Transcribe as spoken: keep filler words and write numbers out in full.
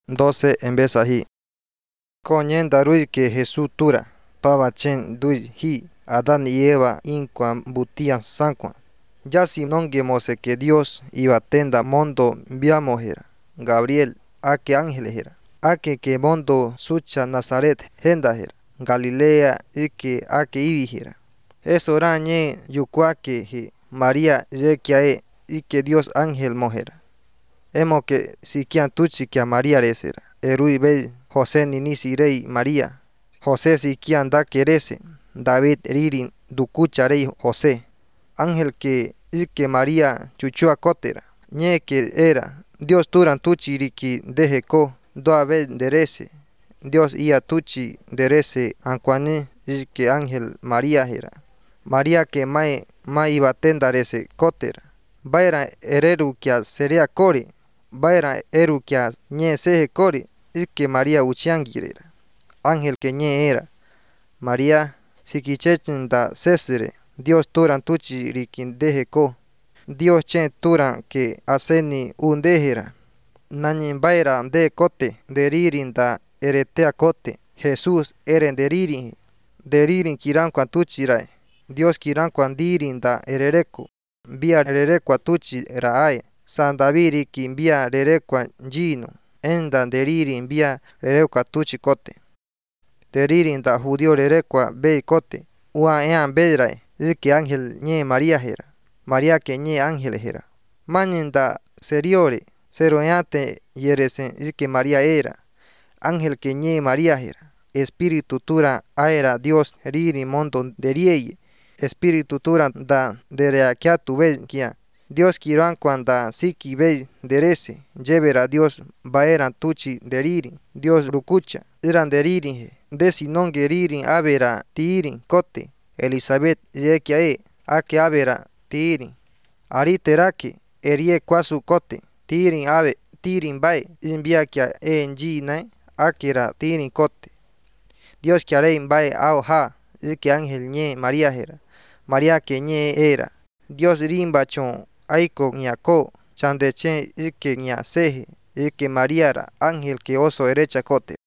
doce en vez ahi. Coñen darui que Jesús tura, pava chen dui hi, Adán y Eva inquan butian sanquan. Ya si nongue mose que Dios iba tenda mondo viamojera, Gabriel, a que ángeles era, a que que mondo sucha Nazaret hendajera, Galilea y que a que ibijera. Eso rañe yucuaque he, María yequiae y que Dios ángel mojera. Emo que si kian tuchi que a María resera, erui be José ni nisi rey María, José si kian da querese, David ririn ducucha rey José, ángel que y que María chuchua cotera, ñe que era, Dios turan tuchi riki deje ko, doa ve derese, Dios ia tuchi derese anquane y que ángel María era. María que mai mai iba tendarese cotera, baira hereru que sería cori, baira eru que ñe seje cori, y que María uchiangirera, ángel que ñe era, María sikichechen da cesere, Dios turan tuchi rikin deje ko, Dios chen turan que aseni un dejera, nanin baira de cote, deririn da eretea cote, Jesús eren deririn, deririn kiran kwan tuchi rai, Dios kiran kwan dirin da erereku, via ererekwa tuchi rae, San David rikin via ererekwa jino, enda deririn via ererekwa tuchi cote. Deririn da judío ererekwa bei cote, ua ean bedrai, y que ángel ñe María jera, María que ñe ángel jera. Manin da seriore, seroeate yeresen y que María era, ángel que ñe María jera, espíritu tura aera Dios riri mondo derieye, espíritu tura da dereakiatu vekia, Dios kiran cuanda siki ve derese, llevera Dios baeran tuchi deriri, Dios rukucha, eran deriri, desi non geririn avera tirin cote, Elizabeth yekiae, ake avera tirin, ariterake, erie kwasu cote, tirin ave, tirin bae, inviakia enjinae, akera tirin cote. Dios que haré bae au ha, y que ángel ñe María jera, María que ñe era, Dios rimba chon, aiko ñako, chandeche y que ña seje, y que María era, ángel que oso erecha cote.